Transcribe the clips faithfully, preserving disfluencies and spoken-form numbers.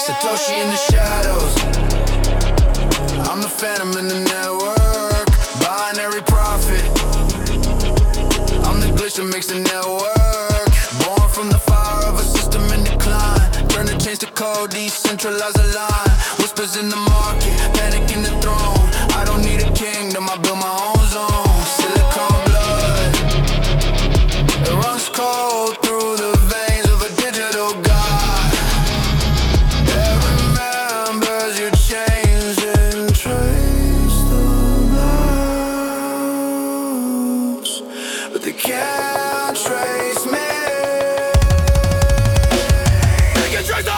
Satoshi in the shadows. I'm the phantom in the network. Binary profit. I'm the glitch that makes the network. Born from the fire of a system in decline. Turn the chains to code, decentralize the line. Whispers in the market, panic in the throne. I don't need a kingdom, I build my own zone. Silicon blood, it runs cold through the veins of a digital god. It remembers your chains and trace the routes, but they can't trace me. They can trace the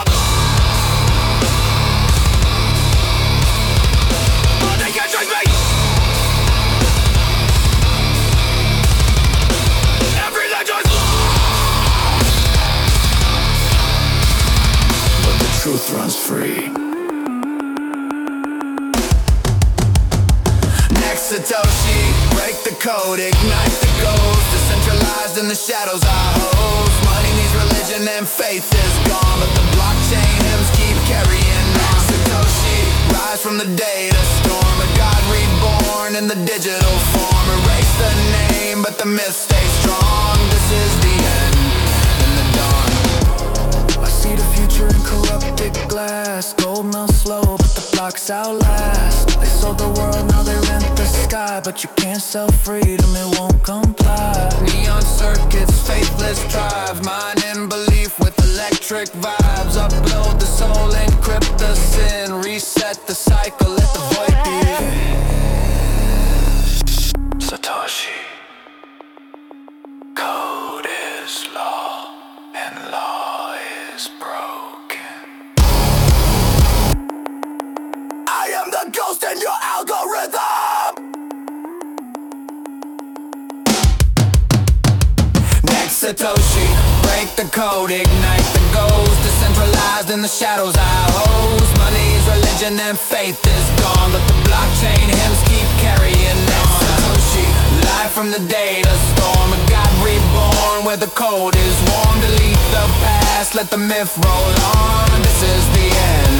truth runs free. Next Satoshi, break the code, ignite the ghost. Decentralized in the shadows I host. Money needs religion and faith is gone, but the blockchain hymns keep carrying on. Satoshi, rise from the data storm. A god reborn in the digital form. Erase the name, but the myth stays strong. This is the end and the dawn. I see the future in corrupted glass. Gold melts slow, but the blocks outlast. They sold the world, now they rent the sky. But you can't sell freedom, it won't comply. Neon circuits, faithless drive. Mind in belief with electric vibes. Upload the soul, encrypt the sin. Reset the cycle, let the void be. Satoshi. Code is law, and law is broken. I am the ghost in your algorithm. Next Satoshi, break the code, ignite the ghost. Decentralized in the shadows I host. Money's religion and faith is gone, but the blockchain hymns keep carrying on. Satoshi, live from the data storm. A god reborn where the code is warm. Delete the past, let the myth roll on. This is the end.